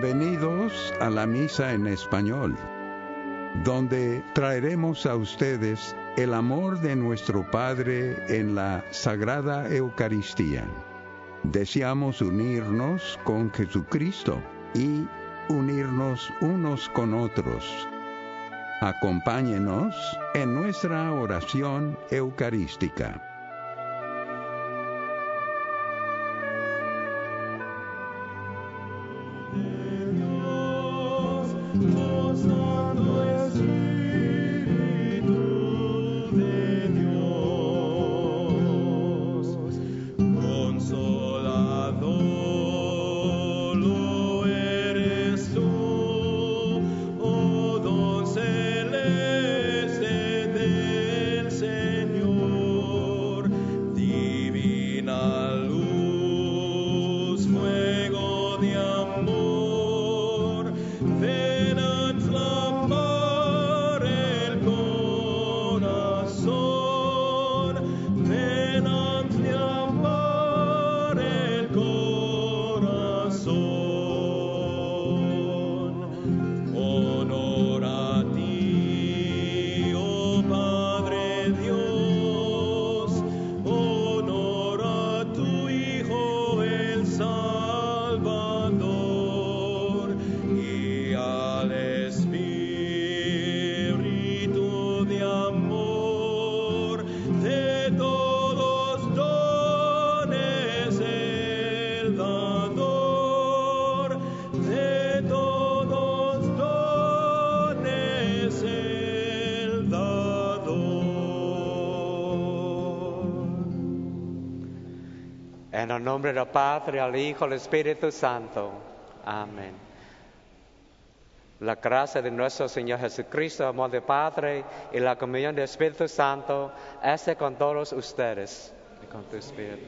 Bienvenidos a la Misa en Español, donde traeremos a ustedes el amor de nuestro Padre en la Sagrada Eucaristía. Deseamos unirnos con Jesucristo y unirnos unos con otros. Acompáñenos en nuestra oración eucarística. En el nombre del Padre, al Hijo, al Espíritu Santo. Amén. La gracia de nuestro Señor Jesucristo, el amor del Padre y la comunión del Espíritu Santo esté con todos ustedes y con tu Espíritu.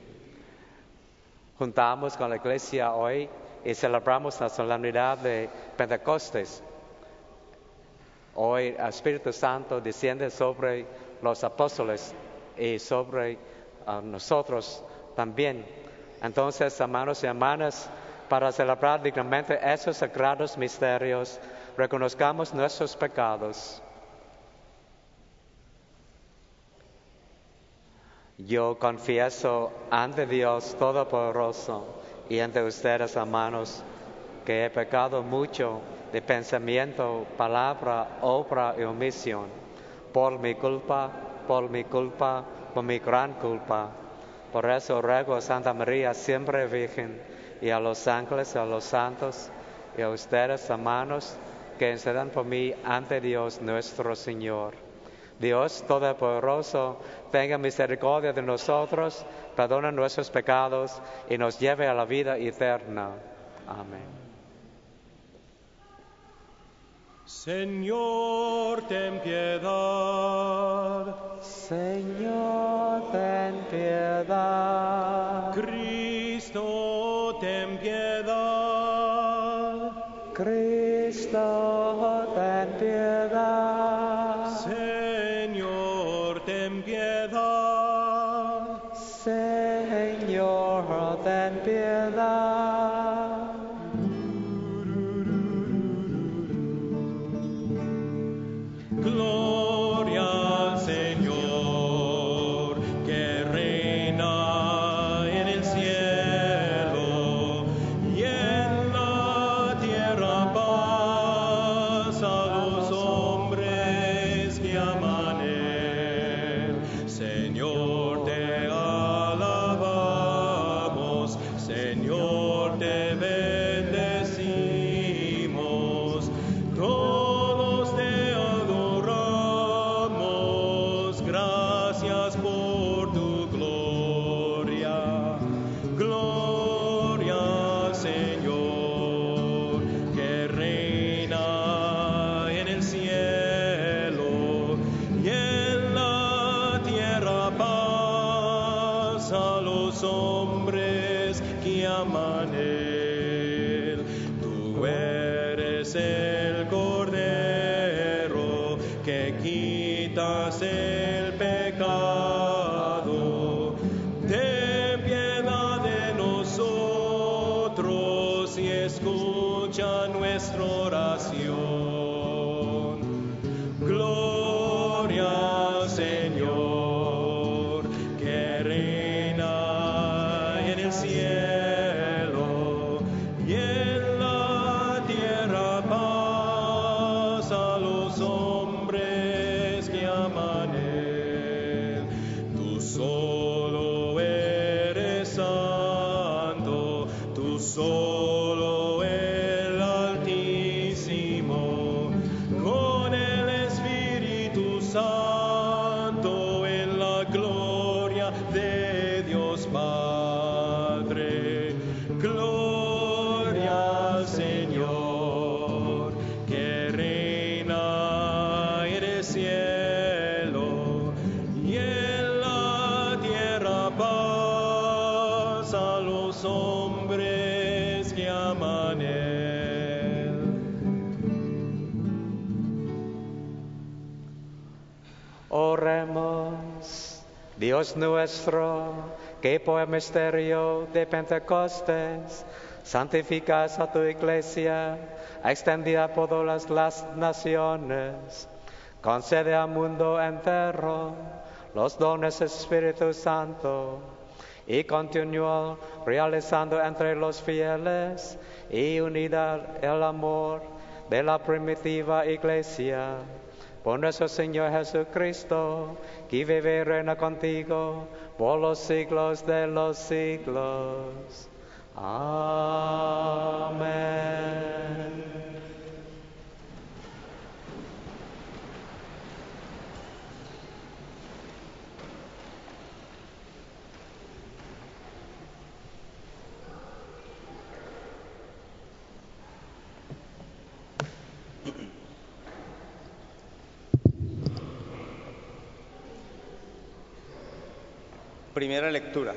Juntamos con la Iglesia hoy y celebramos la solemnidad de Pentecostés. Hoy el Espíritu Santo desciende sobre los apóstoles y sobre nosotros también. Entonces, hermanos y hermanas, para celebrar dignamente esos sagrados misterios, reconozcamos nuestros pecados. Yo confieso ante Dios Todopoderoso y ante ustedes, hermanos, que he pecado mucho de pensamiento, palabra, obra y omisión, por mi culpa, por mi gran culpa. Por eso ruego a Santa María, siempre Virgen, y a los ángeles, y a los santos, y a ustedes, hermanos, que intercedan por mí ante Dios nuestro Señor. Dios Todopoderoso, tenga misericordia de nosotros, perdona nuestros pecados, y nos lleve a la vida eterna. Amén. Señor, ten piedad. Señor, ten piedad. Cristo, ten piedad. Cristo, ten piedad. Señor, ten piedad. Señor, ten piedad. Gloria al Señor, que reina en el cielo y en la tierra paz a los hombres que aman él. Señor, te alabamos, Señor, te bendecimos. Todos te adoramos, gracias por tu gloria. Gloria al Señor, que reina en el cielo y en la tierra paz a los hombres que aman él. Tú eres el Cordero que quitas el pecado. Ten piedad de nosotros y escucha los hombres que aman él. Tú solo eres santo, tú solo el Altísimo, con el Espíritu Santo en la gloria de Dios Padre. Gloria al Señor, que reina en el cielo y en la tierra paz a los hombres que aman él. Oremos. Dios nuestro, que por el misterio de Pentecostés santificas a tu iglesia, extendida por todas las naciones, concede al mundo entero los dones del Espíritu Santo y continúa realizando entre los fieles y unida el amor de la primitiva iglesia. Por nuestro Señor Jesucristo, que vive y reina contigo por los siglos de los siglos. Amén. Primera lectura.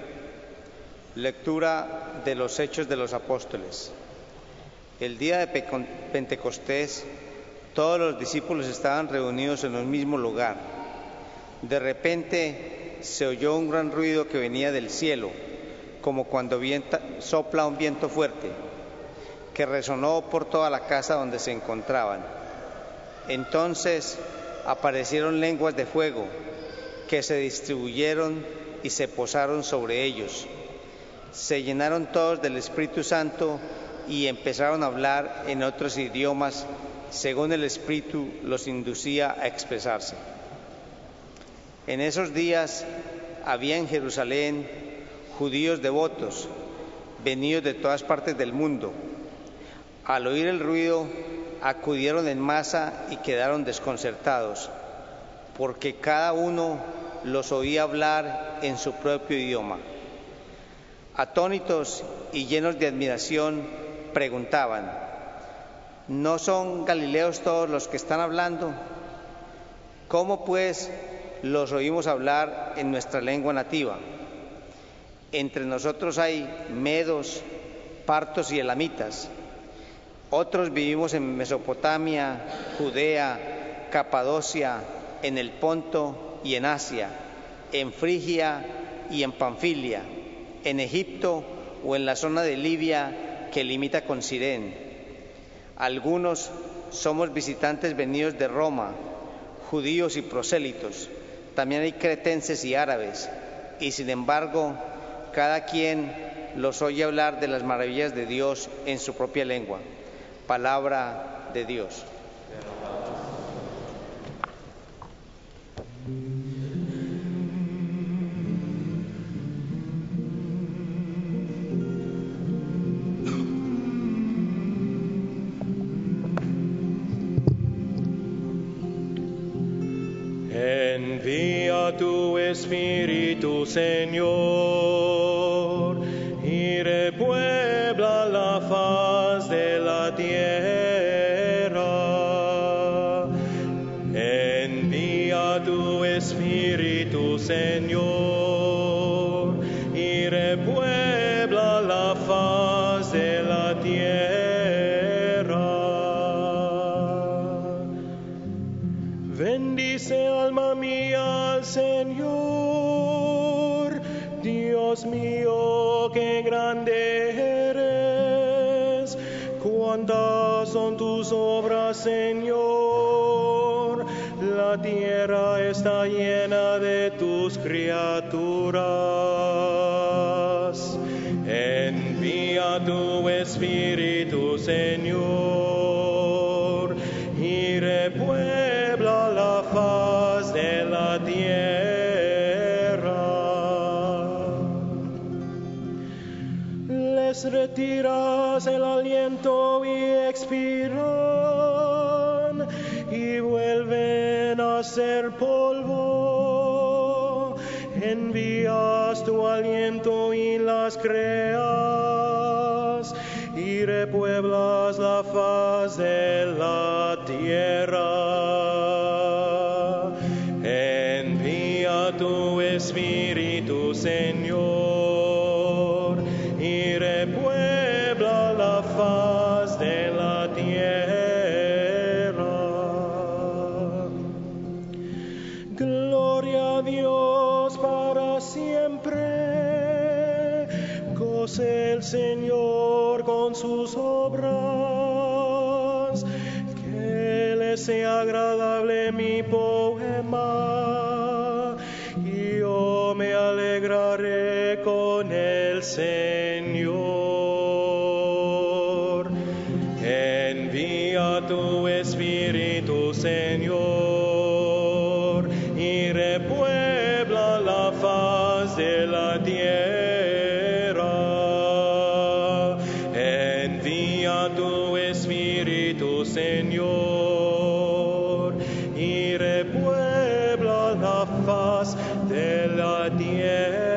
Lectura de los Hechos de los Apóstoles. El día de Pentecostés, todos los discípulos estaban reunidos en un mismo lugar. De repente se oyó un gran ruido que venía del cielo, como cuando sopla un viento fuerte, que resonó por toda la casa donde se encontraban. Entonces aparecieron lenguas de fuego, que se distribuyeron y se posaron sobre ellos. Se llenaron todos del Espíritu Santo y empezaron a hablar en otros idiomas, según el Espíritu los inducía a expresarse. En esos días había en Jerusalén judíos devotos, venidos de todas partes del mundo. Al oír el ruido, acudieron en masa y quedaron desconcertados, porque cada uno los oía hablar en su propio idioma. Atónitos y llenos de admiración, preguntaban: ¿no son galileos todos los que están hablando? ¿Cómo pues los oímos hablar en nuestra lengua nativa? Entre nosotros hay medos, partos y elamitas. Otros vivimos en Mesopotamia, Judea, Capadocia, en el Ponto y en Asia, en Frigia y en Panfilia, en Egipto o en la zona de Libia que limita con Cirene. Algunos somos visitantes venidos de Roma, judíos y prosélitos. También hay cretenses y árabes, y sin embargo, cada quien los oye hablar de las maravillas de Dios en su propia lengua. Palabra de Dios. Envía tu Espíritu, Señor, y repuebla la faz de la tierra. Envía tu Espíritu, Señor, y repuebla la faz de la tierra. Bendice, alma mía, al Señor. Dios mío, qué grande eres. Cuántas son tus obras, Señor. La tierra está llena de tus criaturas. Envía tu Espíritu, Señor, y repuebla les retiras el aliento y expiran y vuelven a ser polvo. Envías tu aliento y las creas y repueblas la faz de la tierra. Envía tu Espíritu, Señor, y repuebla la faz de la tierra. Gloria a Dios para siempre. Goce el Señor con sus obras. Que le sea agradable mi poema. Y yo me alegraré con el Señor. Envía tu Espíritu, Señor, y repuebla la faz de la tierra. Envía tu Espíritu, Señor, y repuebla la faz de la tierra.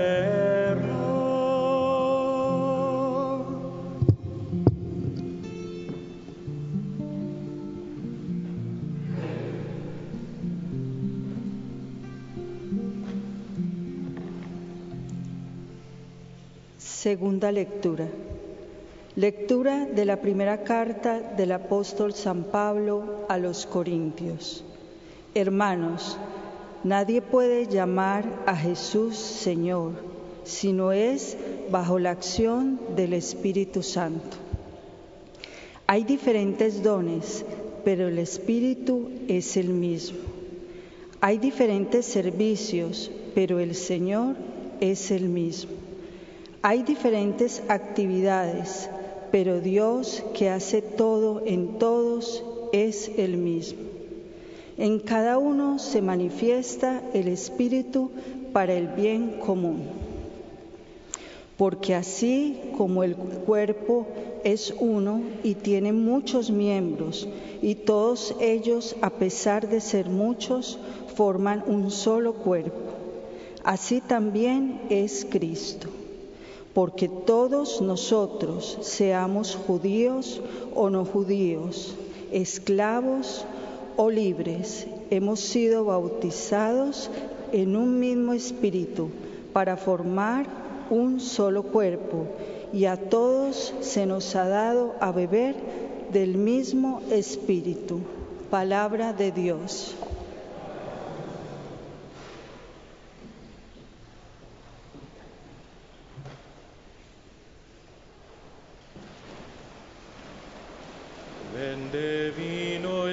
Segunda lectura. Lectura de la primera carta del apóstol San Pablo a los Corintios. Hermanos, nadie puede llamar a Jesús Señor, sino es bajo la acción del Espíritu Santo. Hay diferentes dones, pero el Espíritu es el mismo. Hay diferentes servicios, pero el Señor es el mismo. Hay diferentes actividades, pero Dios, que hace todo en todos, es el mismo. En cada uno se manifiesta el Espíritu para el bien común. Porque así como el cuerpo es uno y tiene muchos miembros, y todos ellos, a pesar de ser muchos, forman un solo cuerpo, así también es Cristo. Porque todos nosotros, seamos judíos o no judíos, esclavos o libres, hemos sido bautizados en un mismo espíritu para formar un solo cuerpo, y a todos se nos ha dado a beber del mismo espíritu. Palabra de Dios. Ven divino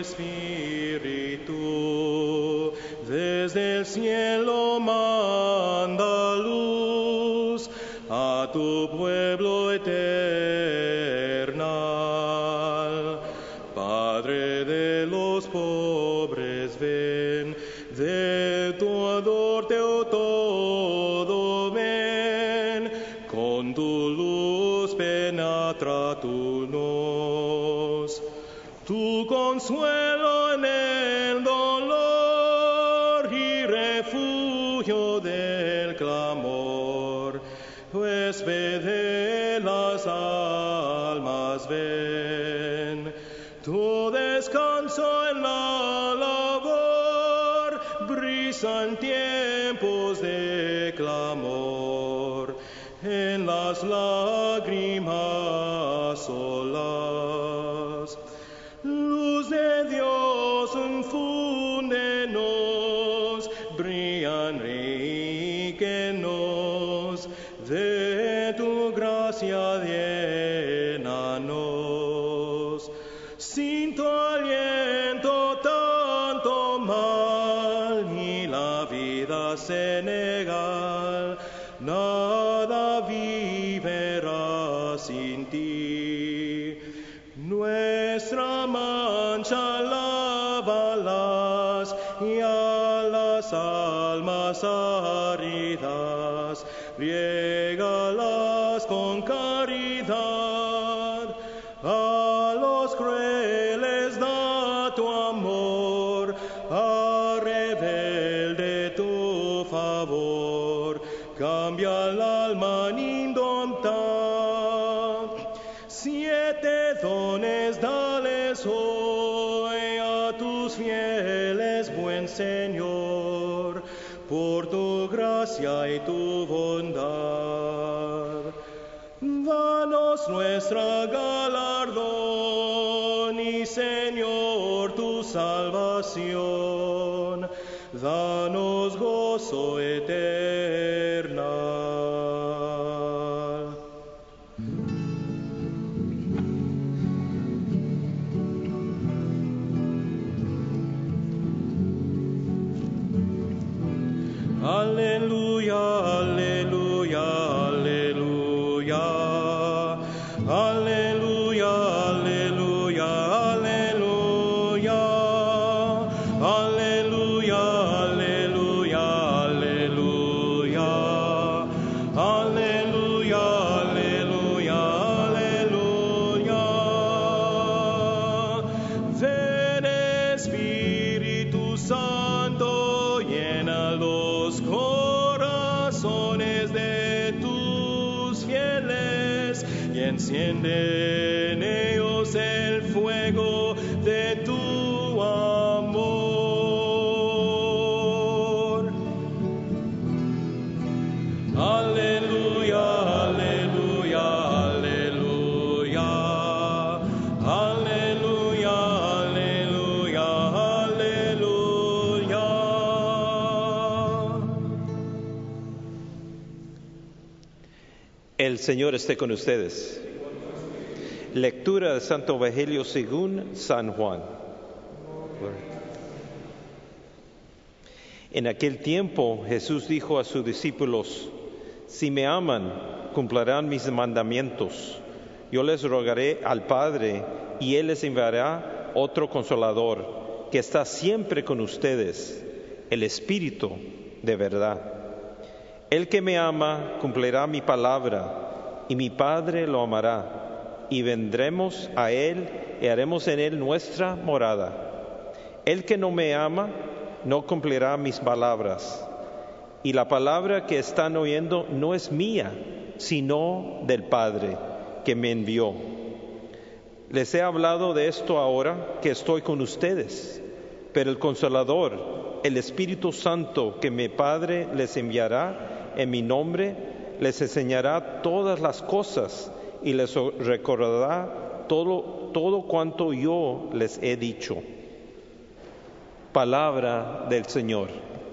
Espíritu, desde el cielo manda luz a tu pueblo eternal. Padre de los pobres, ven, de tu adorte todo ven, con tu luz penetra tu nos. Tu consuelo en el dolor y refugio del clamor, huésped de las almas, ven. Tu descanso en la labor, brisa en tiempos de clamor, en las lágrimas solas. Luz de Dios, infúndenos, brilla, enríquenos, de tu gracia llénanos. Sin tu aliento tanto mal y la vida senegal, nada vivirá sin ti. Nuestra mancha lávalas y a las almas heridas riégalas con cariño. Señor, a rebelde tu favor, cambia el alma indompta. 7 dones dales hoy a tus fieles, buen Señor, por tu gracia y tu bondad. Danos nuestra galardón y, Señor, tu salvación. Danos gozo eterno. Aleluya, aleluya, aleluya. Aleluya, aleluya, aleluya. Aleluya, aleluya, aleluya. Aleluya, aleluya, aleluya. Ven, Espíritu Santo, llena los corazones de tus fieles y enciende en ellos el fuego de tu amor. Aleluya, aleluya, aleluya. Aleluya, aleluya, aleluya. El Señor esté con ustedes. Lectura del Santo Evangelio según San Juan. En aquel tiempo Jesús dijo a sus discípulos: si me aman, cumplirán mis mandamientos. Yo les rogaré al Padre, y Él les enviará otro Consolador, que está siempre con ustedes, el Espíritu de verdad. El que me ama cumplirá mi palabra, y mi Padre lo amará, y vendremos a Él y haremos en Él nuestra morada. El que no me ama no cumplirá mis palabras, y la palabra que están oyendo no es mía, sino del Padre que me envió. Les he hablado de esto ahora que estoy con ustedes, pero el Consolador, el Espíritu Santo que mi Padre les enviará en mi nombre, les enseñará todas las cosas y les recordará todo cuanto yo les he dicho. Palabra del Señor.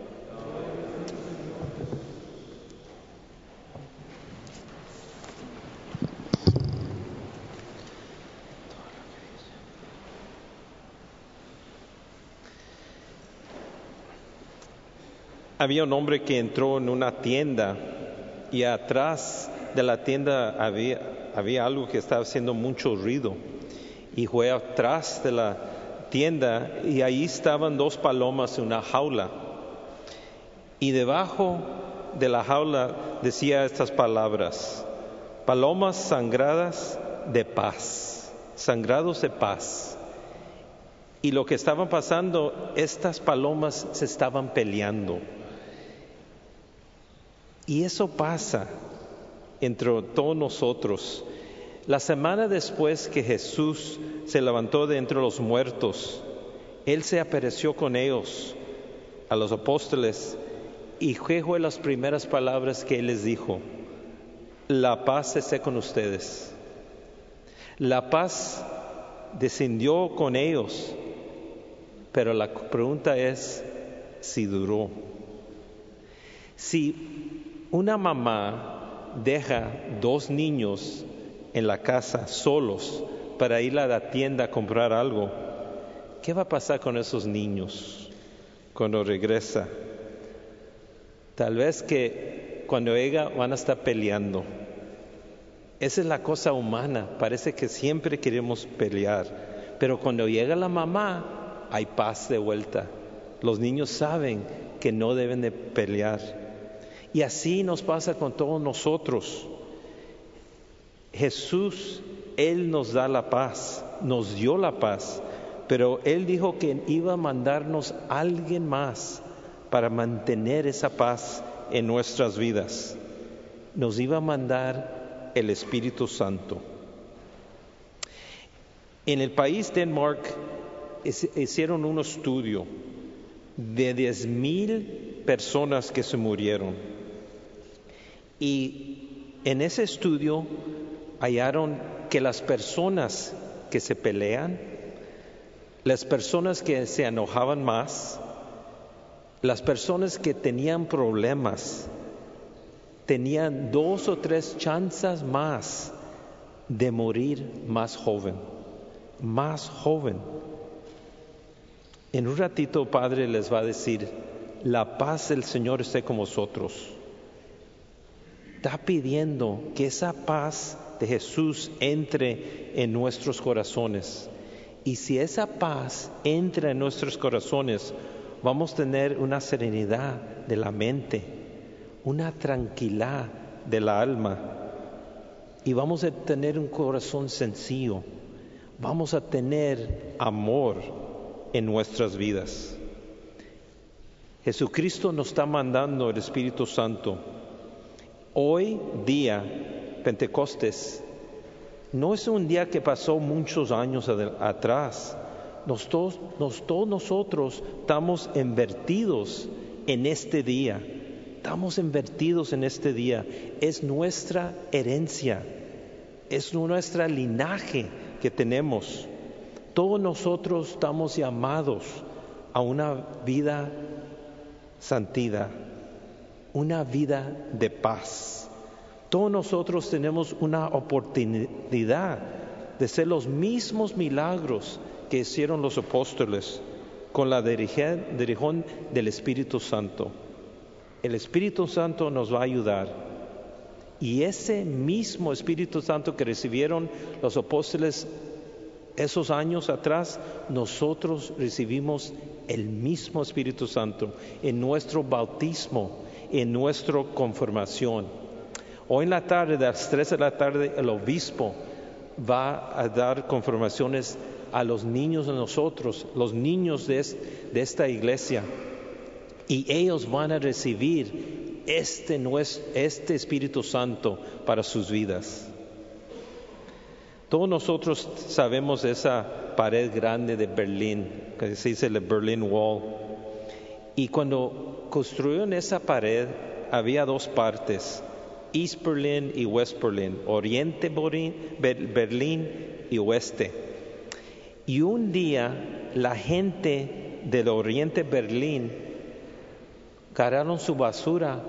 Había un hombre que entró en una tienda y atrás de la tienda había algo que estaba haciendo mucho ruido, y fue atrás de la tienda y ahí estaban 2 palomas en una jaula, y debajo de la jaula decía estas palabras: palomas sangradas de paz, sangrados de paz. Y lo que estaba pasando, estas palomas se estaban peleando. Y eso pasa entre todos nosotros. La semana después que Jesús se levantó de entre los muertos, Él se apareció con ellos, a los apóstoles, y fue las primeras palabras que Él les dijo: la paz esté con ustedes. La paz descendió con ellos, pero la pregunta es si duró. Si una mamá deja 2 niños en la casa solos para ir a la tienda a comprar algo, ¿qué va a pasar con esos niños cuando regresa? Tal vez que cuando llega van a estar peleando. Esa es la cosa humana, parece que siempre queremos pelear, pero cuando llega la mamá hay paz de vuelta. Los niños saben que no deben de pelear. Y así nos pasa con todos nosotros. Jesús, Él nos da la paz, nos dio la paz, Pero Él dijo que iba a mandarnos a alguien más para mantener esa paz en nuestras vidas. Nos iba a mandar el Espíritu Santo. En el país Denmark hicieron un estudio de 10,000 personas que se murieron. Y en ese estudio hallaron que las personas que se pelean, las personas que se enojaban más, las personas que tenían problemas, tenían 2 o 3 chances más de morir más joven. En un ratito, Padre les va a decir: la paz del Señor esté con vosotros. Está pidiendo que esa paz de Jesús entre en nuestros corazones. Y si esa paz entra en nuestros corazones, vamos a tener una serenidad de la mente, una tranquilidad de la alma, y vamos a tener un corazón sencillo. Vamos a tener amor en nuestras vidas. Jesucristo nos está mandando el Espíritu Santo. Hoy día, Pentecostés, no es un día que pasó muchos años atrás. Todos nosotros estamos invertidos en este día. Estamos invertidos en este día. Es nuestra herencia. Es nuestra linaje que tenemos. Todos nosotros estamos llamados a una vida santidad, una vida de paz. Todos nosotros tenemos una oportunidad de hacer los mismos milagros que hicieron los apóstoles con la dirección del Espíritu Santo. El Espíritu Santo nos va a ayudar. Y ese mismo Espíritu Santo que recibieron los apóstoles esos años atrás, nosotros recibimos el mismo Espíritu Santo en nuestro bautismo, en nuestra confirmación. Hoy en la tarde, a las 3 de la tarde, el obispo va a dar confirmaciones a los niños de nosotros, los niños de esta iglesia, y ellos van a recibir este Espíritu Santo para sus vidas. Todos nosotros sabemos de esa pared grande de Berlín, que se dice la Berlin Wall. Y cuando construyeron esa pared, había 2 partes: East Berlin y West Berlin, Oriente Berlín y Oeste. Y un día la gente del Oriente Berlín cargaron su basura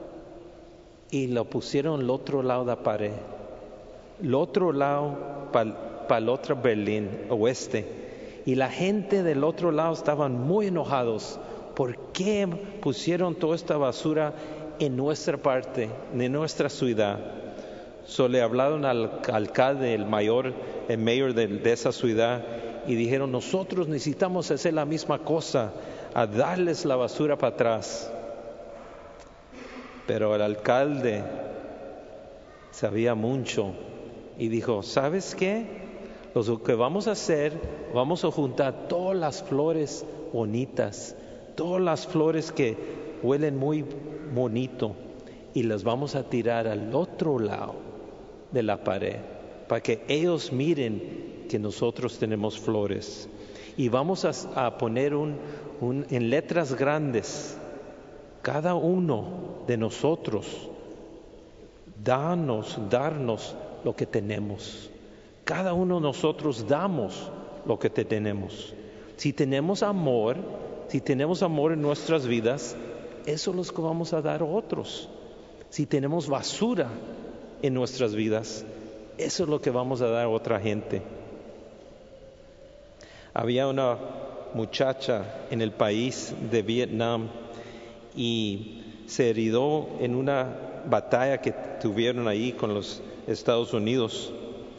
y lo pusieron al otro lado de la pared, el otro lado para el otro Berlín, oeste. Y la gente del otro lado estaban muy enojados. ¿Por qué pusieron toda esta basura en nuestra parte, en nuestra ciudad? Le hablaron al alcalde, el mayor de esa ciudad, y dijeron: nosotros necesitamos hacer la misma cosa, a darles la basura para atrás. Pero el alcalde sabía mucho y dijo: ¿sabes qué? Lo que vamos a hacer, vamos a juntar todas las flores bonitas, todas las flores que huelen muy bonito, y las vamos a tirar al otro lado de la pared para que ellos miren que nosotros tenemos flores. Y vamos a poner en letras grandes: cada uno de nosotros darnos lo que tenemos. Cada uno de nosotros damos lo que tenemos. Si tenemos amor en nuestras vidas, eso es lo que vamos a dar a otros. Si tenemos basura en nuestras vidas, eso es lo que vamos a dar a otra gente. Había una muchacha en el país de Vietnam y se herió en una batalla que tuvieron ahí con los Estados Unidos.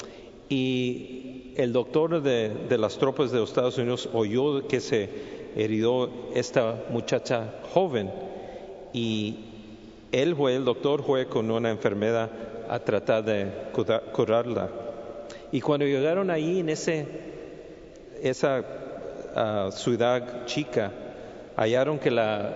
Y el doctor de las tropas de los Estados Unidos oyó que se herió esta muchacha joven, y el doctor fue con una enfermera a tratar de curarla. Y cuando llegaron ahí en esa ciudad chica, hallaron que la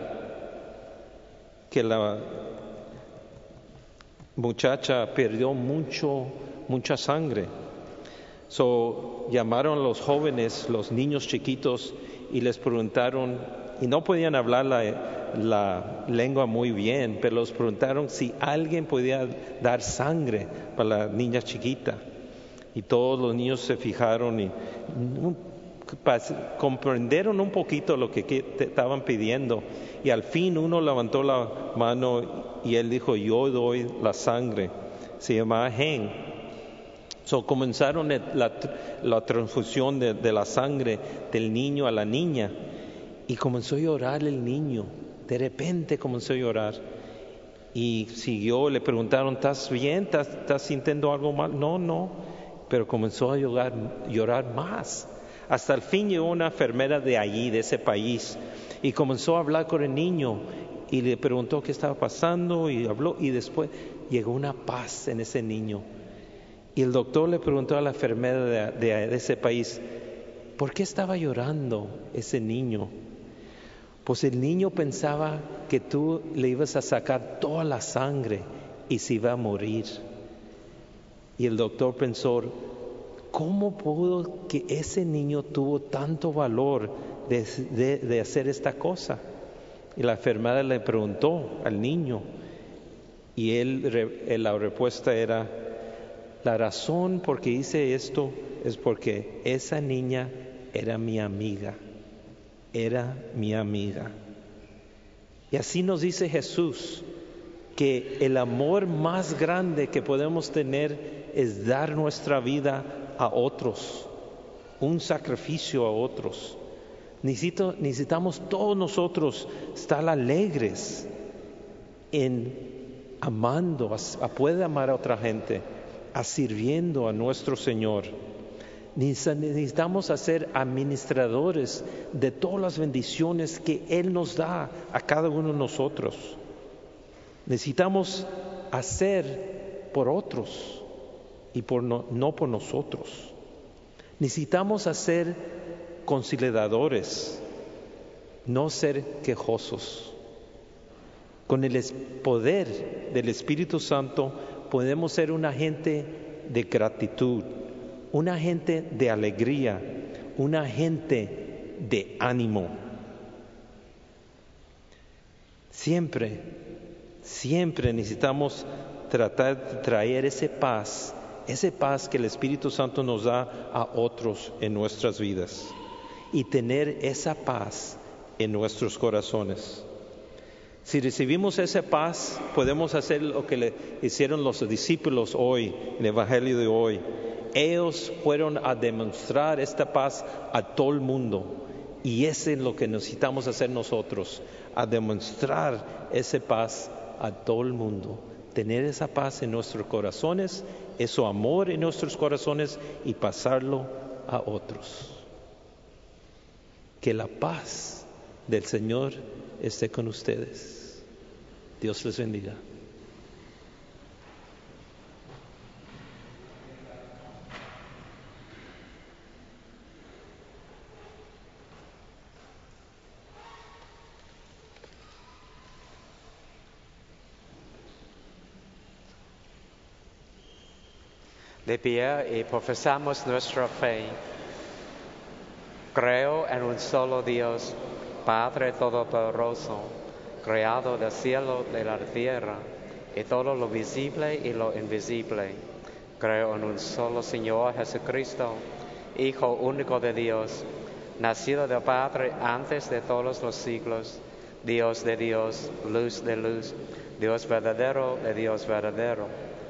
muchacha perdió mucha sangre. So, llamaron a los jóvenes, los niños chiquitos, y les preguntaron, y no podían hablar la lengua muy bien, pero les preguntaron si alguien podía dar sangre para la niña chiquita. Y todos los niños se fijaron y comprendieron un poquito lo que estaban pidiendo. Y al fin uno levantó la mano y él dijo, yo doy la sangre. Se llamaba Hen. So, comenzaron la transfusión de la sangre del niño a la niña. Y comenzó a llorar el niño. De repente comenzó a llorar. Y siguió, le preguntaron, ¿estás bien? ¿Estás sintiendo algo mal? No. Pero comenzó a llorar más. Hasta el fin llegó una enfermera de allí, de ese país, y comenzó a hablar con el niño y le preguntó qué estaba pasando y habló, y después llegó una paz en ese niño. Y el doctor le preguntó a la enfermera de ese país, ¿por qué estaba llorando ese niño? Pues el niño pensaba que tú le ibas a sacar toda la sangre y se iba a morir. Y el doctor pensó, ¿cómo pudo que ese niño tuvo tanto valor de hacer esta cosa? Y la enfermera le preguntó al niño, y la respuesta era, la razón por qué hice esto es porque esa niña era mi amiga. Y así nos dice Jesús, que el amor más grande que podemos tener es dar nuestra vida a otros, un sacrificio a otros. Necesitamos todos nosotros estar alegres en amando, a poder amar a otra gente, a sirviendo a nuestro Señor. Necesitamos ser administradores de todas las bendiciones que Él nos da a cada uno de nosotros. Necesitamos hacer por otros y no por nosotros. Necesitamos ser conciliadores, no ser quejosos. Con el poder del Espíritu Santo podemos ser una gente de gratitud, una gente de alegría, una gente de ánimo. Siempre necesitamos tratar de traer esa paz que el Espíritu Santo nos da a otros en nuestras vidas y tener esa paz en nuestros corazones. Si recibimos esa paz, podemos hacer lo que le hicieron los discípulos hoy, en el Evangelio de hoy. Ellos fueron a demostrar esta paz a todo el mundo. Y eso es lo que necesitamos hacer nosotros, a demostrar esa paz a todo el mundo. Tener esa paz en nuestros corazones, ese amor en nuestros corazones y pasarlo a otros. Que la paz del Señor esté con ustedes. Dios les bendiga. De pie y profesamos nuestra fe. Creo en un solo Dios, Padre Todopoderoso, creador del cielo y de la tierra, y todo lo visible y lo invisible. Creo en un solo Señor Jesucristo, Hijo único de Dios, nacido del Padre antes de todos los siglos, Dios de Dios, luz de luz, Dios verdadero de Dios verdadero.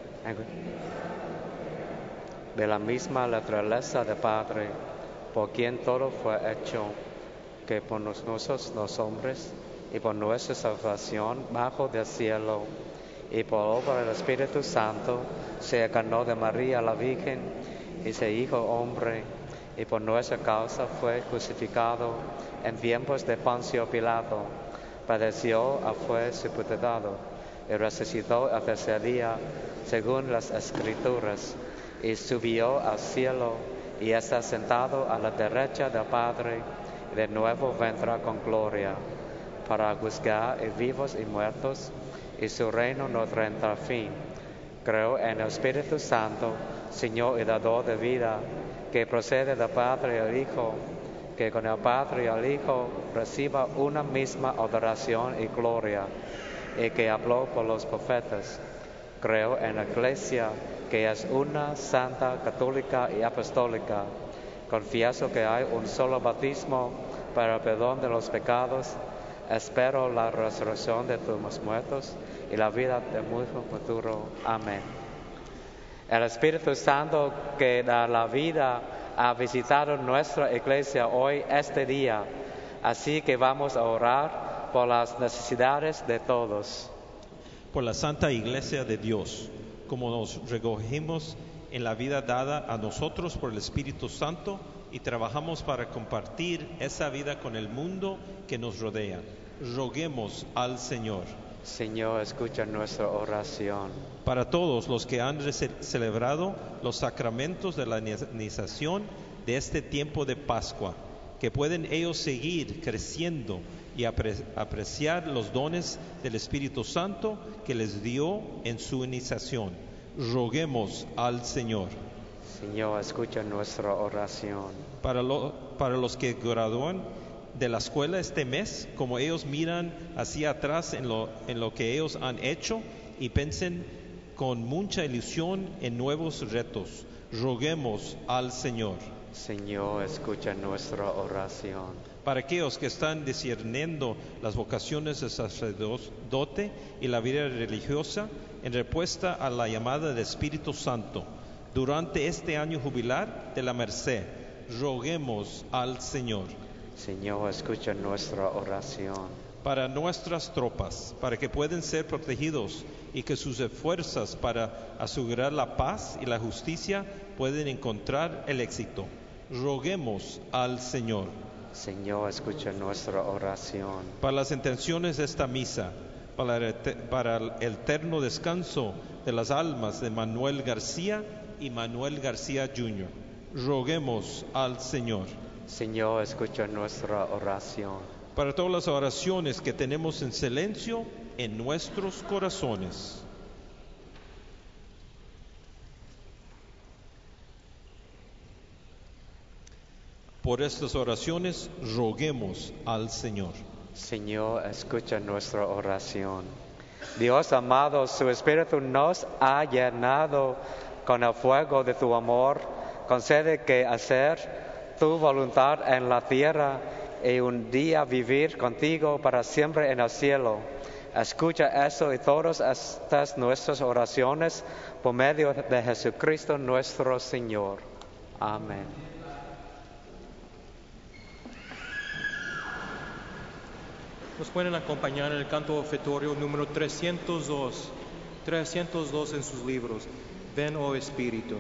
De la misma naturaleza del Padre, por quien todo fue hecho, que por nosotros los hombres y por nuestra salvación bajo del cielo, y por obra del Espíritu Santo, se encarnó de María la Virgen y se hizo hombre, y por nuestra causa fue crucificado en tiempos de Poncio Pilato, padeció, fue sepultado, y resucitó al tercer día, según las Escrituras, y subió al cielo, y está sentado a la derecha del Padre, de nuevo vendrá con gloria para juzgar a vivos y muertos, y su reino no tendrá fin. Creo en el Espíritu Santo, Señor y dador de vida, que procede del Padre y el Hijo, que con el Padre y el Hijo reciba una misma adoración y gloria, y que habló por los profetas. Creo en la Iglesia, que es una, santa, católica y apostólica. Confieso que hay un solo bautismo para el perdón de los pecados. Espero la resurrección de los muertos y la vida del mundo futuro. Amén. El Espíritu Santo que da la vida ha visitado nuestra iglesia hoy, este día. Así que vamos a orar por las necesidades de todos. Por la Santa Iglesia de Dios, como nos regocijamos en la vida dada a nosotros por el Espíritu Santo y trabajamos para compartir esa vida con el mundo que nos rodea. Roguemos al Señor. Señor, escucha nuestra oración. Para todos los que han celebrado los sacramentos de la iniciación de este tiempo de Pascua, que pueden ellos seguir creciendo y apreciar los dones del Espíritu Santo que les dio en su iniciación. Roguemos al Señor. Señor, escucha nuestra oración. Para los que gradúan de la escuela este mes, como ellos miran hacia atrás en lo que ellos han hecho y piensen con mucha ilusión en nuevos retos, roguemos al Señor. Señor, escucha nuestra oración. Para aquellos que están discerniendo las vocaciones de sacerdote y la vida religiosa en respuesta a la llamada del Espíritu Santo, durante este año jubilar de la Merced, roguemos al Señor. Señor, escucha nuestra oración. Para nuestras tropas, para que puedan ser protegidos y que sus esfuerzos para asegurar la paz y la justicia pueden encontrar el éxito. Roguemos al Señor. Señor, escucha nuestra oración. Para las intenciones de esta misa, para el eterno descanso de las almas de Manuel García y Manuel García Jr., roguemos al Señor. Señor, escucha nuestra oración. Para todas las oraciones que tenemos en silencio en nuestros corazones. Por estas oraciones roguemos al Señor. Señor, escucha nuestra oración. Dios amado, su Espíritu nos ha llenado con el fuego de tu amor. Concede que hacer tu voluntad en la tierra y un día vivir contigo para siempre en el cielo. Escucha eso y todas estas nuestras oraciones por medio de Jesucristo nuestro Señor. Amén. Nos pueden acompañar en el canto ofertorio número 302. 302 en sus libros. Ven, oh Espíritu.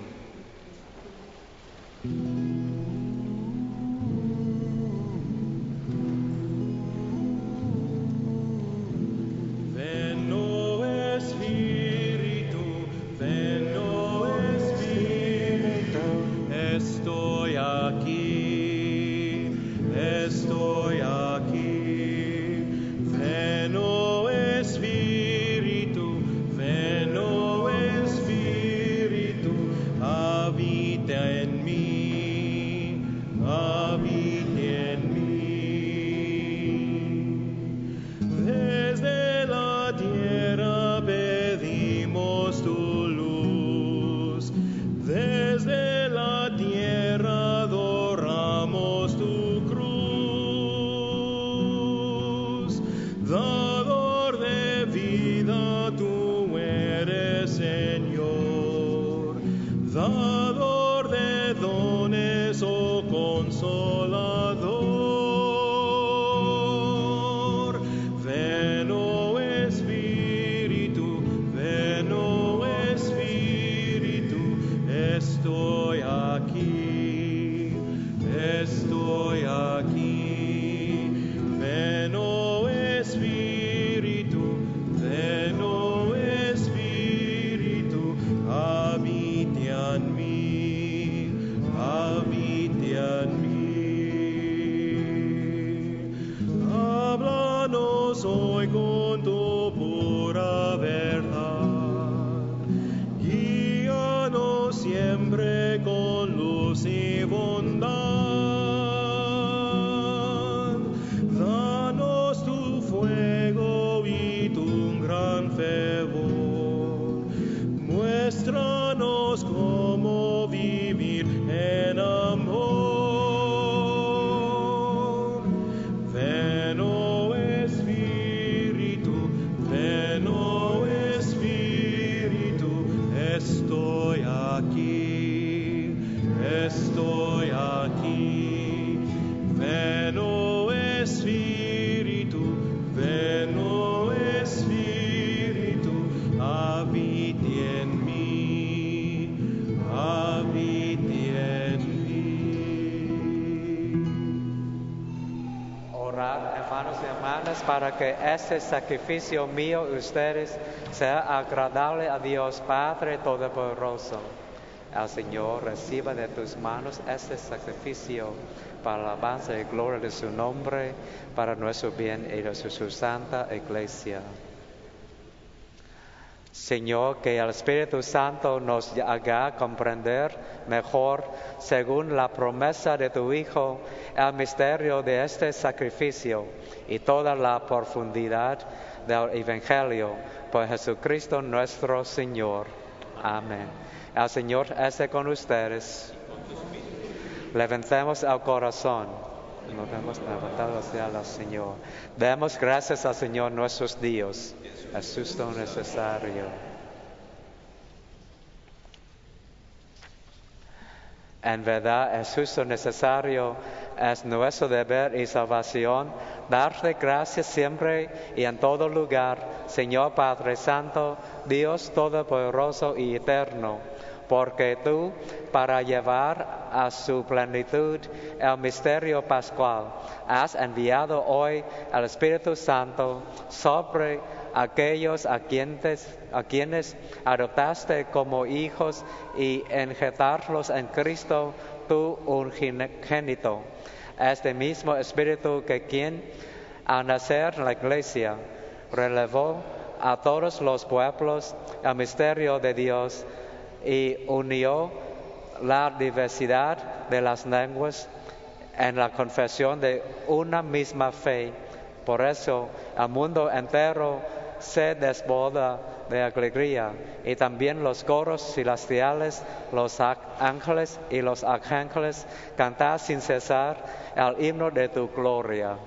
Ven, oh Espíritu, ven, oh Espíritu, estoy aquí, estoy aquí. Ven, oh Espíritu, ven, oh Espíritu, habita en mí, habita en mí. Desde la tierra pedimos tu luz, desde la tierra adoramos tu cruz. Dador de vida tú eres, Señor, dador de dones, oh Consolador. Ven, oh Espíritu, ven, oh Espíritu, estoy aquí, estoy aquí. Ven, oh Espíritu, ven, oh Espíritu, habita en mí. hoy con tu pura verdad. Guíanos siempre con luz y bondad. Danos tu fuego y tu gran fervor. Muéstranos cómo vivir en amor. Ven, oh Espíritu, ven, oh Espíritu, estoy aquí, estoy aquí. Ven, oh Espíritu, ven, oh Espíritu, habite en mí, habite en mí. Orad, hermanos y hermanas, para que este sacrificio mío de ustedes sea agradable a Dios Padre Todopoderoso. El Señor reciba de tus manos este sacrificio para la alabanza y gloria de su nombre, para nuestro bien y de su santa iglesia. Señor, que el Espíritu Santo nos haga comprender mejor, según la promesa de tu Hijo, el misterio de este sacrificio y toda la profundidad del Evangelio, por Jesucristo nuestro Señor. Amén. El Señor esté con ustedes. Levantemos el corazón. Nos hemos levantado hacia el Señor. Demos gracias al Señor nuestros Dios. Es justo necesario. En verdad es justo necesario, es nuestro deber y salvación, darte gracias siempre y en todo lugar, Señor Padre Santo, Dios Todopoderoso y Eterno, porque tú, para llevar a su plenitud el misterio pascual, has enviado hoy al Espíritu Santo sobre aquellos a quienes adoptaste como hijos y engendrarlos en Cristo, tu unigénito. Este mismo Espíritu que quien, al nacer en la Iglesia, relevó a todos los pueblos el misterio de Dios y unió la diversidad de las lenguas en la confesión de una misma fe. Por eso el mundo entero se desborda de alegría, y también los coros celestiales, los ángeles y los arcángeles cantan sin cesar el himno de tu gloria.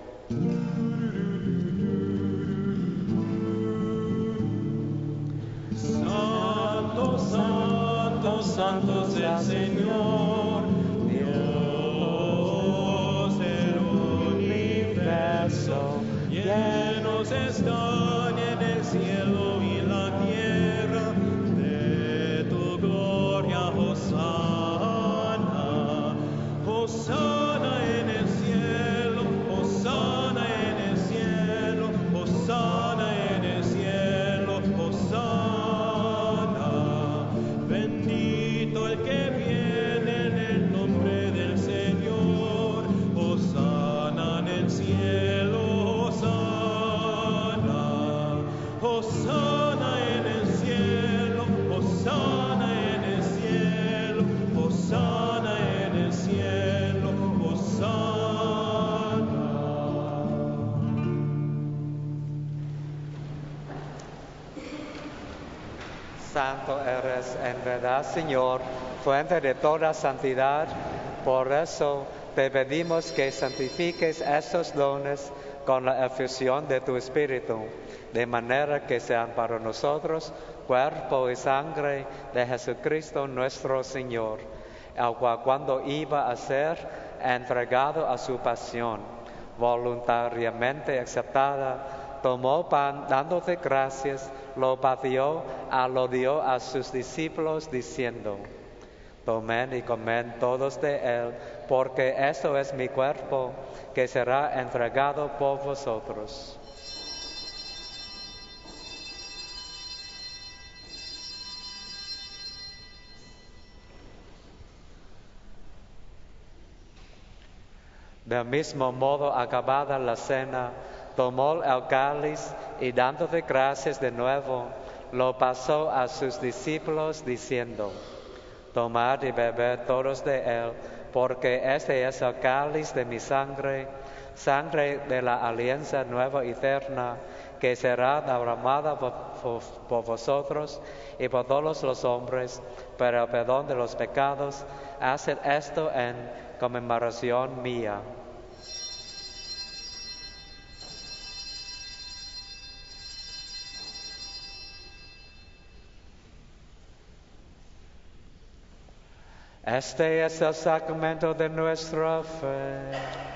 Santo, santo, santo es el Señor, Dios del universo. Llenos están en el cielo y la tierra de tu gloria, Hosana. Hosana en el cielo, Hosana en el cielo, Hosana en el cielo, Hosana. Bendito el que viene en el nombre del Señor, Hosana en el cielo, Hosana. Hosana en el cielo, Hosana en el cielo, Hosana en el cielo, Hosana. Santo eres en verdad, Señor, fuente de toda santidad. Por eso te pedimos que santifiques estos dones con la efusión de tu Espíritu, de manera que sean para nosotros cuerpo y sangre de Jesucristo nuestro Señor, el cual cuando iba a ser entregado a su pasión, voluntariamente aceptada, tomó pan dándote gracias, lo partió, lo dio a sus discípulos diciendo: tomen y comen todos de él, porque esto es mi cuerpo que será entregado por vosotros. Del mismo modo, acabada la cena, tomó el cáliz y dándote gracias de nuevo, lo pasó a sus discípulos diciendo: Tomad y bebed todos de él, porque este es el cáliz de mi sangre, sangre de la alianza nueva y eterna, que será derramada por vosotros y por todos los hombres para el perdón de los pecados. Haced esto en conmemoración mía. Este es el sacramento de nuestra fe.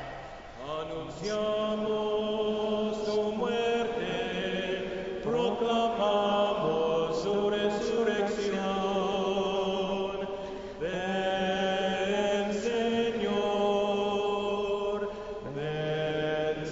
Anunciamos tu muerte, proclamamos su resurrección. Ven, Señor, ven,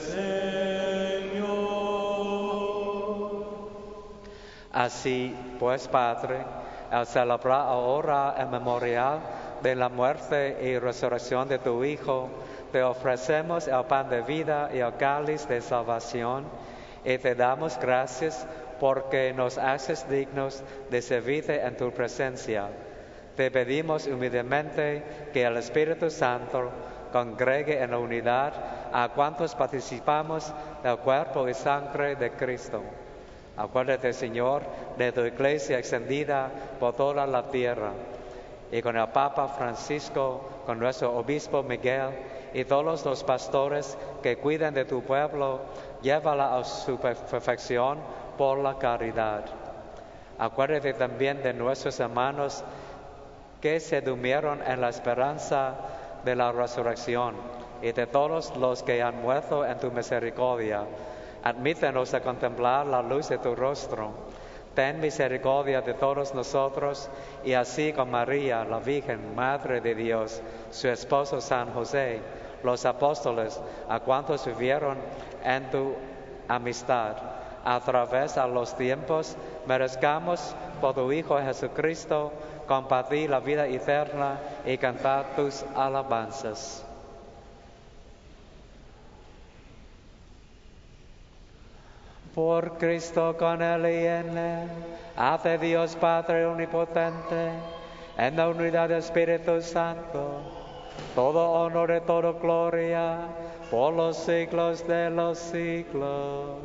Señor. Así pues, Padre, al celebrar ahora el memorial de la muerte y resurrección de tu Hijo, te ofrecemos el pan de vida y el cáliz de salvación, y te damos gracias porque nos haces dignos de servirte en tu presencia. Te pedimos humildemente que el Espíritu Santo congregue en la unidad a cuantos participamos del cuerpo y sangre de Cristo. Acuérdate, Señor, de tu iglesia extendida por toda la tierra, y con el Papa Francisco, con nuestro obispo Miguel y todos los pastores que cuidan de tu pueblo, llévala a su perfección por la caridad. Acuérdate también de nuestros hermanos que se durmieron en la esperanza de la resurrección, y de todos los que han muerto en tu misericordia. Admítenos a contemplar la luz de tu rostro. Ten misericordia de todos nosotros, y así con María, la Virgen, Madre de Dios, su esposo San José, los apóstoles, a cuantos vivieron en tu amistad, a través de los tiempos, merezcamos por tu Hijo Jesucristo compartir la vida eterna y cantar tus alabanzas. Por Cristo, con Él y en Él, hace Dios Padre Omnipotente, en la unidad del Espíritu Santo, todo honor y toda gloria, por los siglos de los siglos.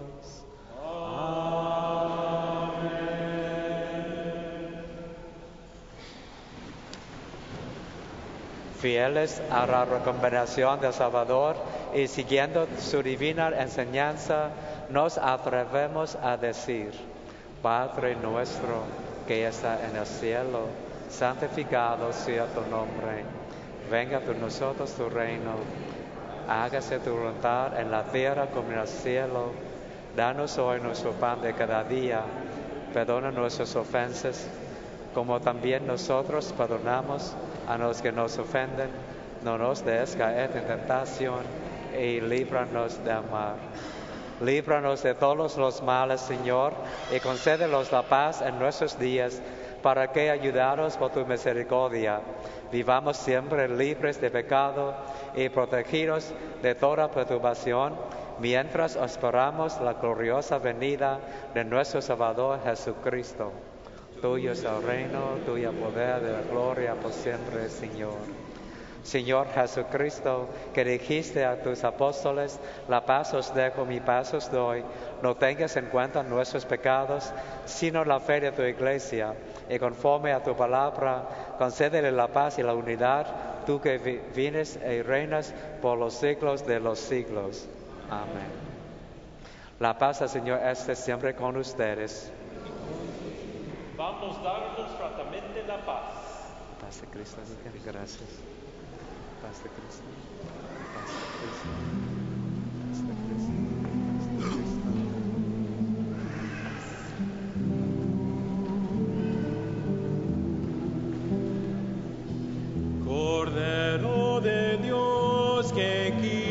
Fieles a la recomendación del Salvador y siguiendo su divina enseñanza, nos atrevemos a decir: Padre nuestro que está en el cielo, santificado sea tu nombre. Venga por nosotros tu reino. Hágase tu voluntad en la tierra como en el cielo. Danos hoy nuestro pan de cada día. Perdona nuestras ofensas, como también nosotros perdonamos a los que nos ofenden. No nos dejes caer en tentación, y líbranos del mal. Líbranos de todos los males, Señor, y concédenos la paz en nuestros días, para que, ayudados por tu misericordia, vivamos siempre libres de pecado y protegidos de toda perturbación, mientras esperamos la gloriosa venida de nuestro Salvador Jesucristo. Tuyo es el reino, tuyo el poder, de la gloria por siempre, Señor. Señor Jesucristo, que dijiste a tus apóstoles: la paz os dejo, mi paz os doy, no tengas en cuenta nuestros pecados, sino la fe de tu iglesia, y conforme a tu palabra, concédele la paz y la unidad, tú que vienes y reinas por los siglos de los siglos. Amén. La paz del Señor esté siempre con ustedes. Vamos a darnos fraternamente la paz. Paz de Cristo, gracias. Paz de Cristo. Paz de Cristo. Paz de Cristo. Paz de Cristo. Cordero de Dios, que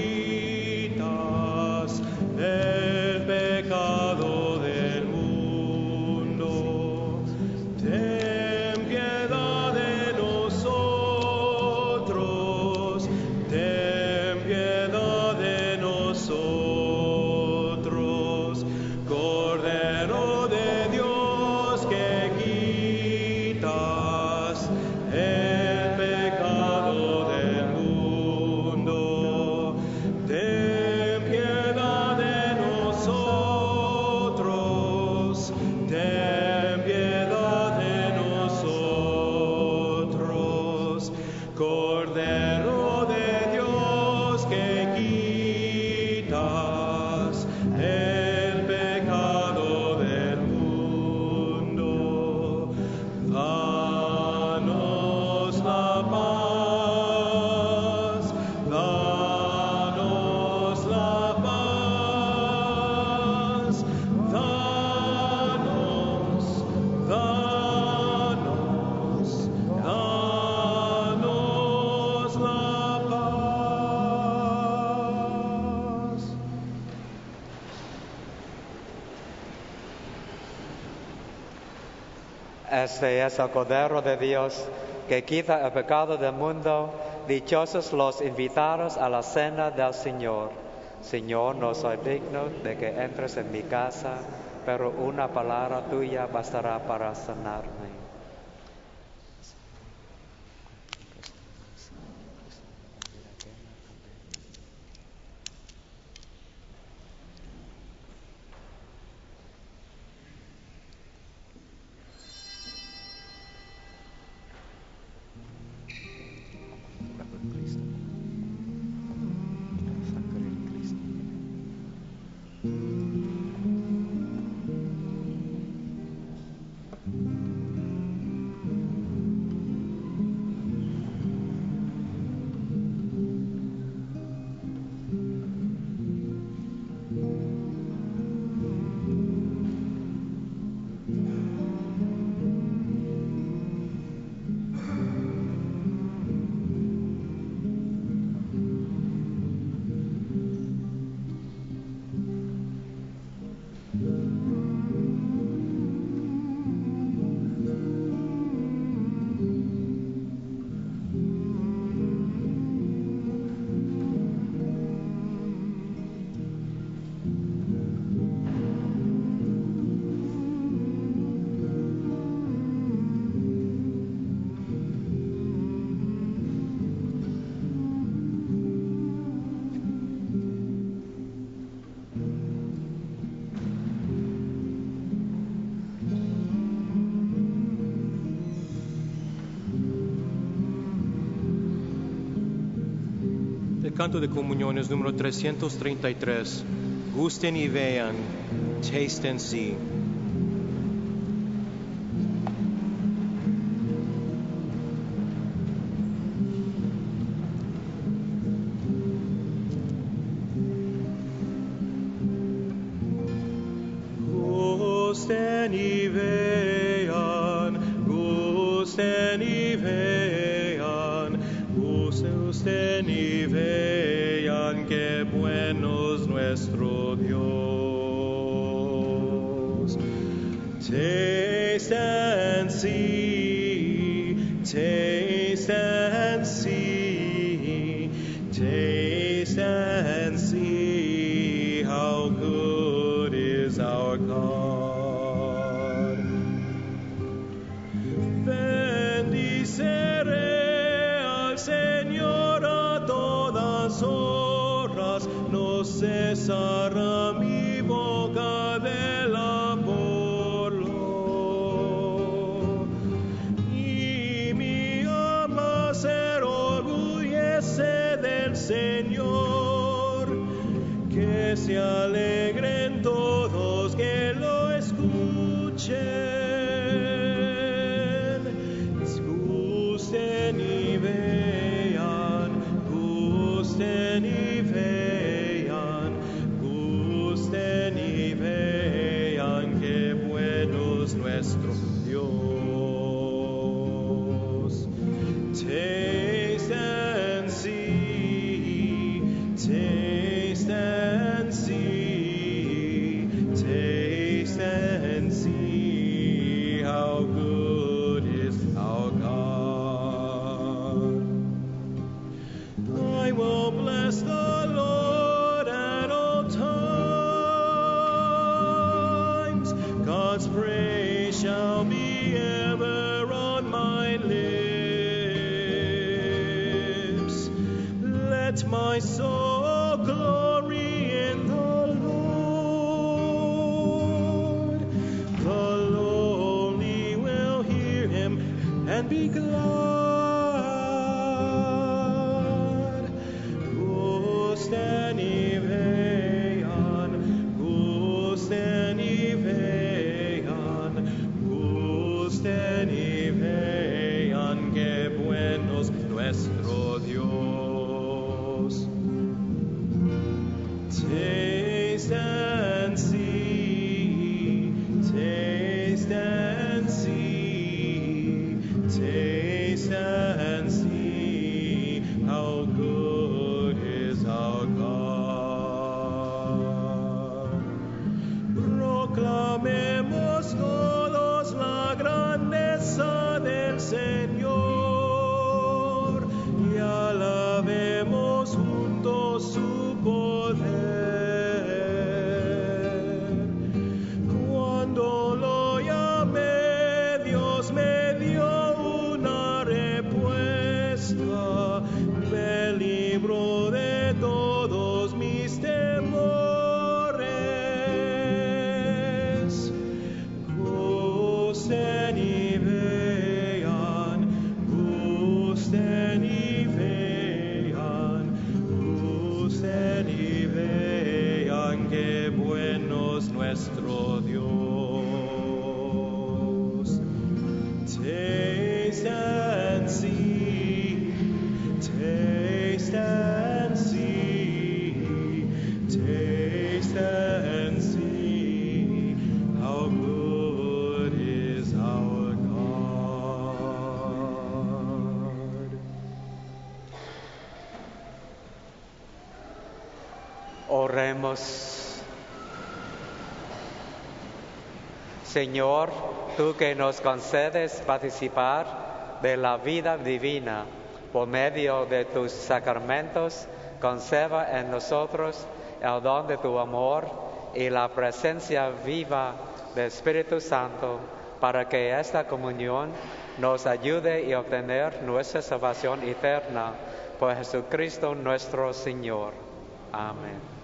quitas el pecado del mundo, ten piedad de nosotros, ten piedad de nosotros. el pecado del mundo. Danos la paz, danos la paz, danos, danos, danos la paz. Este es el Cordero de Dios que quita el pecado del mundo. Dichosos los invitados a la cena del Señor. Señor, no soy digno de que entres en mi casa, pero una palabra tuya bastará para sanarme. El canto de comunión es número 333. Gusten y vean, taste and see. Gusten y vean, gusten y vean, gusten y vean qué bueno es nuestro Dios. Taste and see, taste and see, taste and see how good is our God. Bendiceré al Señor a todas horas, no cesará mi boca del amor. Y mi alma se orgullece del Señor, que se alegren todos que lo escuchen. Gusten y vean, gusten y vean, gusten y vean qué bueno es nuestro Dios. Taste and see, taste and see, taste and see how good is our God. I will bless the Lord at all times. God's praise shall be ever on my lips. Let my soul glory in the Lord. The lowly will hear him and be glad. Gusten y vean, nuestro Dios. Taste and see, taste and see, taste and see how good is our God. Proclamemos todos la grandeza del Señor y alabemos juntos su poder. Cuando lo llamé, Dios me dio una respuesta, me libró de todos mis temores. Gusten y vean, gusten y vean, gusten y vean qué bueno es nuestro Dios. Taste and see, taste and see, taste and see how good is our God. Oremos. Señor, tú que nos concedes participar de la vida divina por medio de tus sacramentos, conserva en nosotros el don de tu amor y la presencia viva del Espíritu Santo, para que esta comunión nos ayude a obtener nuestra salvación eterna por Jesucristo nuestro Señor. Amén.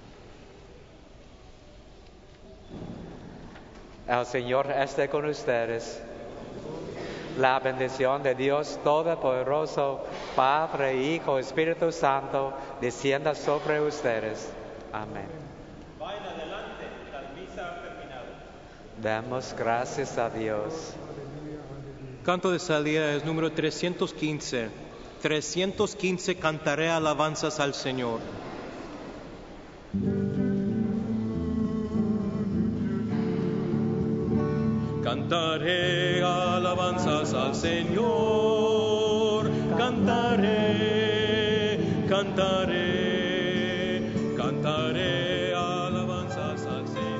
El Señor esté con ustedes. La bendición de Dios Todopoderoso, Padre, Hijo, Espíritu Santo, descienda sobre ustedes. Amén. Vayan adelante, la misa ha terminado. Damos gracias a Dios. Canto de salida es número 315. 315, cantaré alabanzas al Señor. Cantaré alabanzas al Señor, cantaré, cantaré, cantaré alabanzas al Señor.